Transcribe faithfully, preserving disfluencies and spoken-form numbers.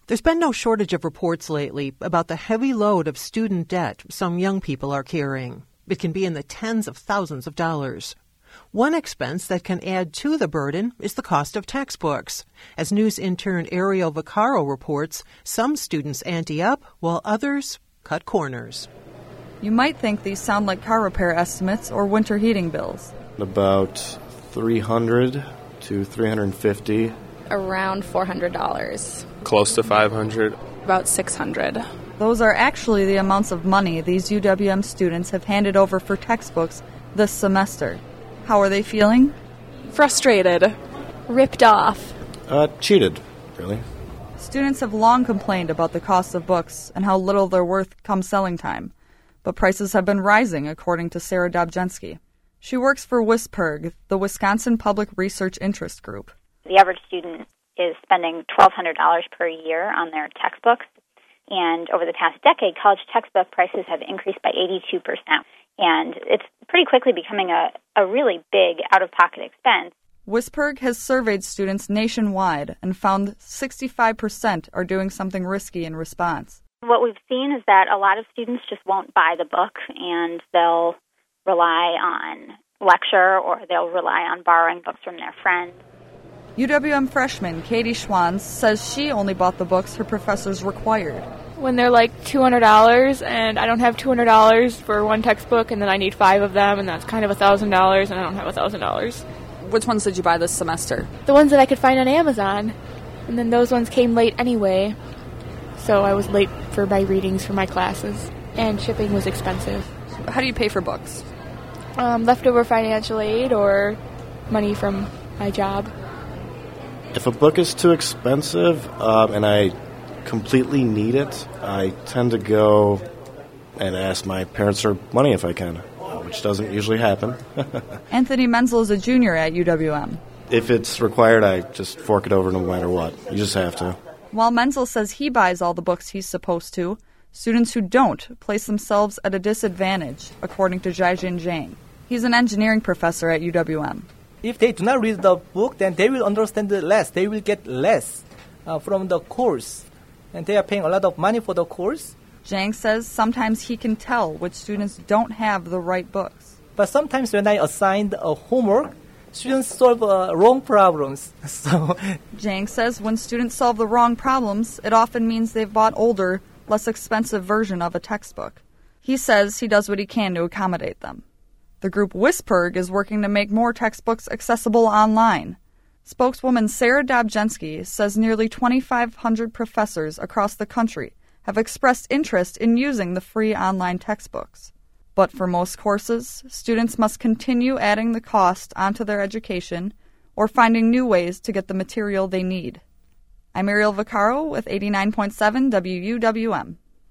There's been no shortage of reports lately about the heavy load of student debt some young people are carrying. It can be in the tens of thousands of dollars. One expense that can add to the burden is the cost of textbooks. As news intern Ariel Vaccaro reports, some students ante up while others cut corners. You might think these sound like car repair estimates or winter heating bills. About three hundred to three hundred fifty. Around four hundred dollars. Close to five hundred. About six hundred. Those are actually the amounts of money these U W M students have handed over for textbooks this semester. How are they feeling? Frustrated. Ripped off. Uh, cheated, really. Students have long complained about the cost of books and how little they're worth come selling time. But prices have been rising, according to Sarah Dobzhansky. She works for WISPIRG, the Wisconsin Public Research Interest Group. The average student is spending twelve hundred dollars per year on their textbooks. And over the past decade, college textbook prices have increased by eighty-two percent. And it's pretty quickly becoming a, a really big out-of-pocket expense. WISPIRG has surveyed students nationwide and found sixty-five percent are doing something risky in response. What we've seen is that a lot of students just won't buy the book, and they'll rely on lecture or they'll rely on borrowing books from their friends. U W M freshman Katie Schwanz says she only bought the books her professors required. When they're like two hundred dollars and I don't have two hundred dollars for one textbook and then I need five of them and that's kind of one thousand dollars and I don't have one thousand dollars. Which ones did you buy this semester? The ones that I could find on Amazon. And then those ones came late anyway. So I was late for my readings for my classes. And shipping was expensive. How do you pay for books? Um, leftover financial aid or money from my job. If a book is too expensive um, and I completely need it, I tend to go and ask my parents for money if I can, uh, which doesn't usually happen. Anthony Menzel is a junior at U W M. If it's required, I just fork it over no matter what. You just have to. While Menzel says he buys all the books he's supposed to, students who don't place themselves at a disadvantage, according to Jaijin Jang. He's an engineering professor at U W M. If they do not read the book, then they will understand it less. They will get less uh, from the course. And they are paying a lot of money for the course. Jang says sometimes he can tell which students don't have the right books. But sometimes when I assign a homework, students solve uh, wrong problems. So Jang says when students solve the wrong problems, it often means they've bought older, less expensive version of a textbook. He says he does what he can to accommodate them. The group WISPIRG is working to make more textbooks accessible online. Spokeswoman Sarah Dobzhansky says nearly twenty-five hundred professors across the country have expressed interest in using the free online textbooks. But for most courses, students must continue adding the cost onto their education or finding new ways to get the material they need. I'm Ariel Vaccaro with eighty-nine point seven W U W M.